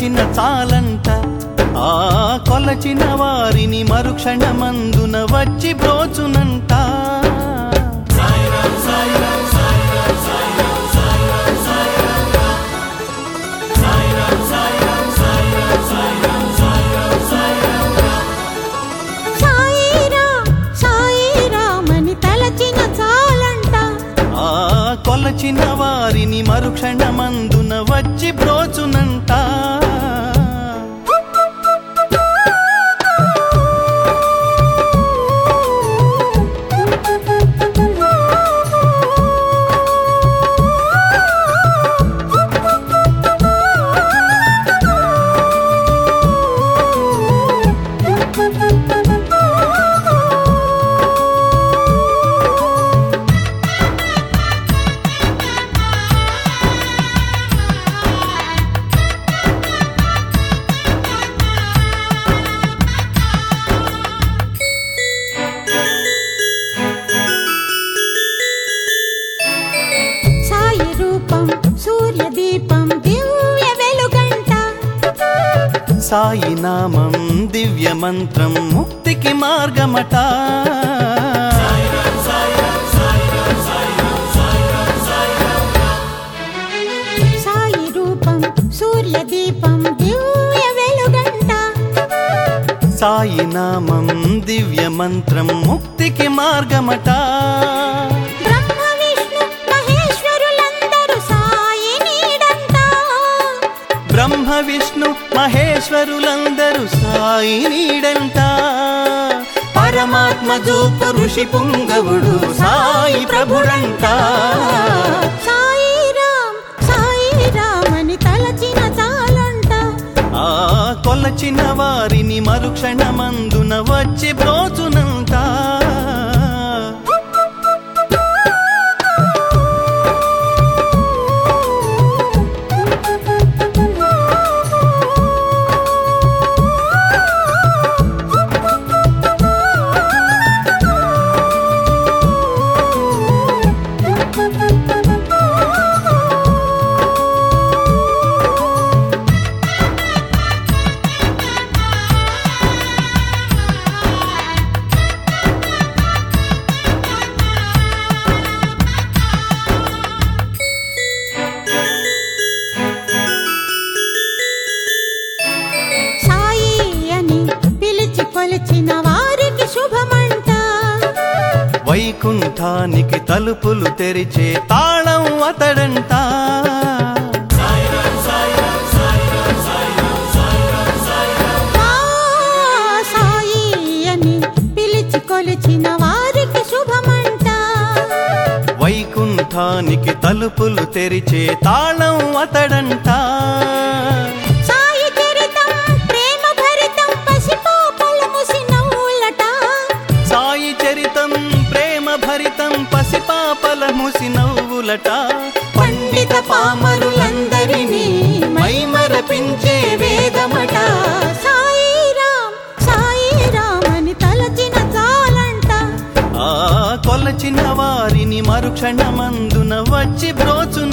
తలచిన చాలంట ఆ కొలచిన వారిని మరుక్షణమందున వచ్చి బ్రోచునంట కొలచిన వారిని మరుక్షణమందున వచ్చి బ్రోచునంట సాయి నామం దివ్య మంత్రం ముక్తికి మార్గమట సాయి రూపం సూర్య దీపం దివ్య వెలుగంట సాయి నామం దివ్య మంత్రం ముక్తికి మార్గమట బ్రహ్మ విష్ణు మహేశ్వరులందరూ సాయి నీడంట పరమాత్మ జూపు ఋషి పుంగవుడు సాయి ప్రభుడంట సాయి రామ్ అని తలచిన చాలంట ఆ కొలచిన వారిని మరుక్షణమందున వచ్చి బ్రోచునంట కొలిచిన వారికి శుభమంట వైకుంఠానికి తలుపులు తెరిచే తాళం అతడంట సాయి అని పిలిచి కొలిచిన వారికి శుభమంట వైకుంఠానికి తలుపులు తెరిచే తాళం అతడంట పసిపాపల ముసి నవ్వులట పండిత పామరులందరినీ మైమరపించే వేదమట సాయి రామ్ అని తలచిన చాలంట ఆ కొలచిన వారిని మరుక్షణమందున వచ్చి బ్రోచునంట